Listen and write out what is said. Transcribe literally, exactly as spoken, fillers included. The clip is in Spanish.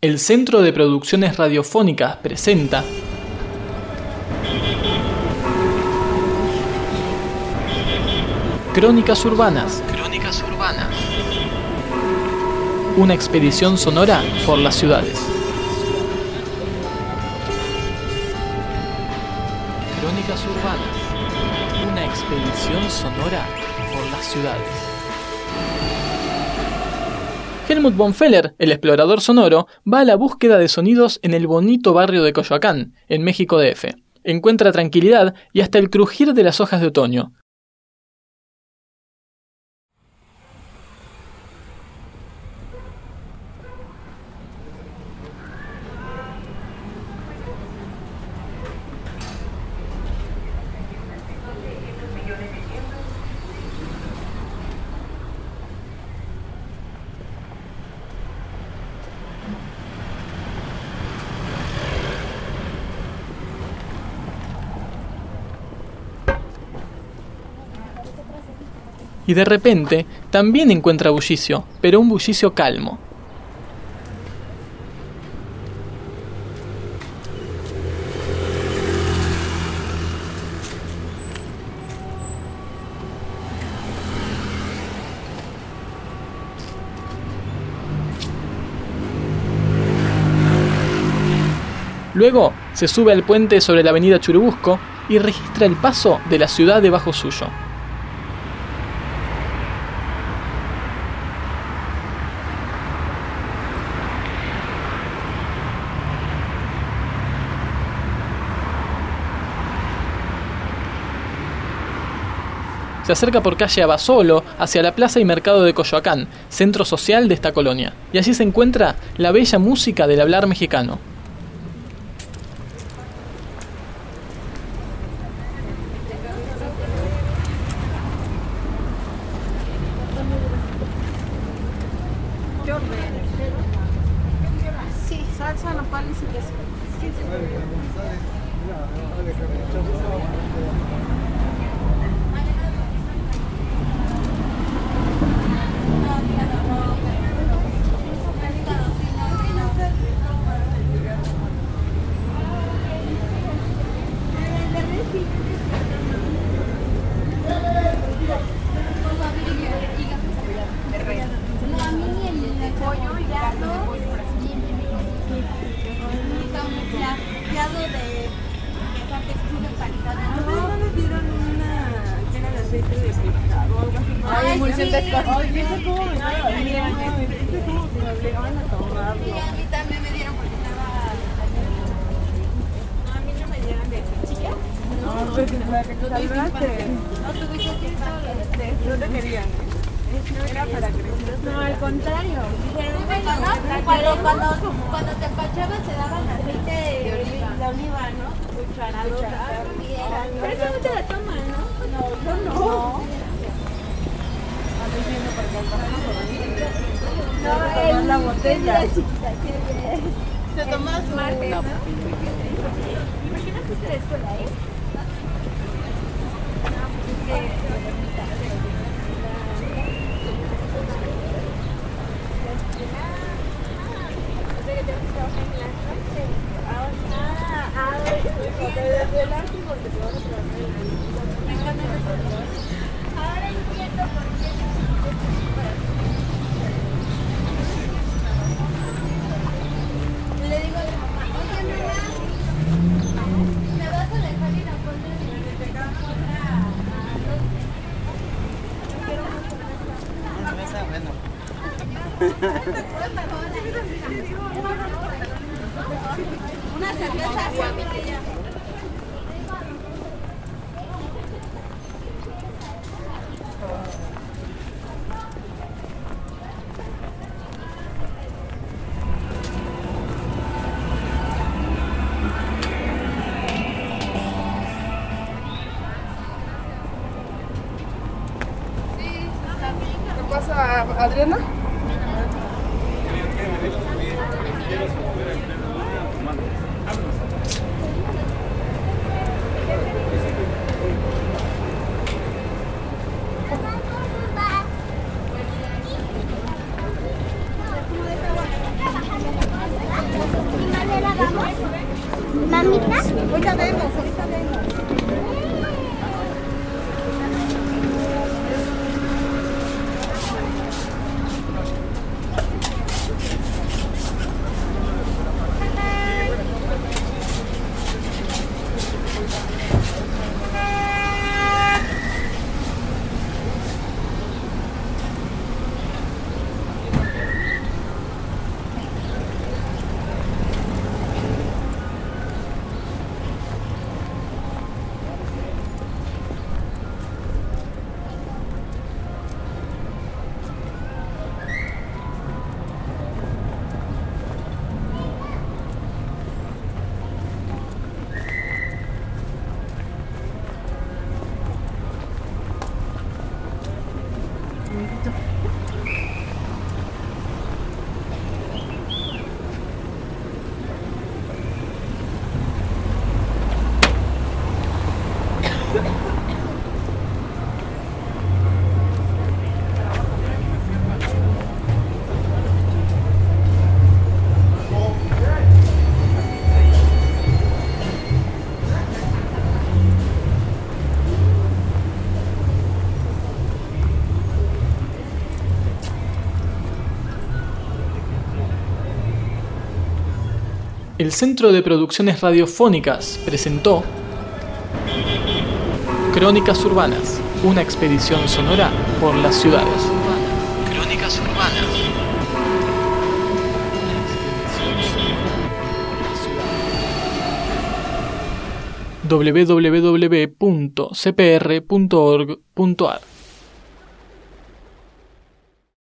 El Centro de Producciones Radiofónicas presenta Crónicas Urbanas. Crónicas Urbanas. Una expedición sonora por las ciudades. Crónicas Urbanas. Una expedición sonora por las ciudades. Helmut von Feller, el explorador sonoro, va a la búsqueda de sonidos en el bonito barrio de Coyoacán, en México D F. Encuentra tranquilidad y hasta el crujir de las hojas de otoño. Y de repente, también encuentra bullicio, pero un bullicio calmo. Luego, se sube al puente sobre la avenida Churubusco y registra el paso de la ciudad debajo suyo. Se acerca por calle Abasolo hacia la plaza y mercado de Coyoacán, centro social de esta colonia, y allí se encuentra la bella música del hablar mexicano. Sí, salsa, nopales y queso. Sí, sí. Ay, emulsión de escojo. Ay, ¿viste cómo me obligaban? ¿Viste cómo me obligaban a tomarlo? Sí, a mí también me dieron porque estaba... No, a mí no me dieron de chicas. No, porque para que tú salvaste. No tuviste que estar... No te querían. No era para crecer. No, al contrario. Dijeron, bueno, ¿no? Cuando, cuando, cuando te empachabas te daban aceite de oliva, ¿no? Cucharadota. Pero eso no te la toman, ¿no? No, yo no. No, es la botella. Se toma su... Martes, ¿no? ¿Por qué no fuiste a la escuela, eh? Ahora entiendo por qué. Le digo a mi mamá, oye mamá, ¿me vas a dejar ir a poner y me pegamos a una cerveza suave ya. ¿Qué pasa, Adriana? Ahorita vemos, ahorita vemos. El Centro de Producciones Radiofónicas presentó Crónicas Urbanas, una expedición sonora por las ciudades. Crónicas Urbanas. w w w punto c p r punto org punto a r